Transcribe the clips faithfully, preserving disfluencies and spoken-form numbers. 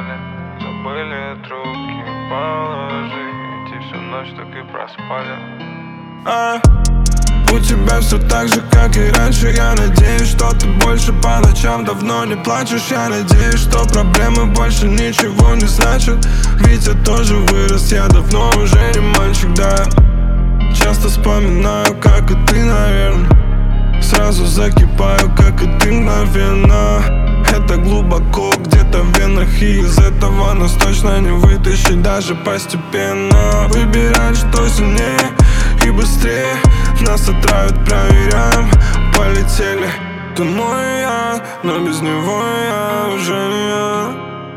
устали, забыли трубки положить, и всю ночь так и проспали. а, У тебя все так же, как и раньше. Я надеюсь, что ты больше по ночам давно не плачешь. Я надеюсь, что проблемы больше ничего не значат. Ведь я тоже вырос, я давно уже не мальчик, да. Часто вспоминаю, как и ты, наверное. Сразу закипаю, как и ты, мгновенно. Это глубоко где-то в венах, и из этого нас точно не вытащить даже постепенно. Выбирать, что сильнее и быстрее. Нас отравят, проверяем, полетели. Ты мой я, но без него я уже не я.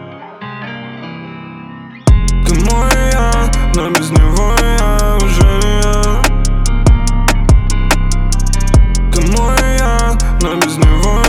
Ты мой я, но без него я уже не я. Ты мой я, но без него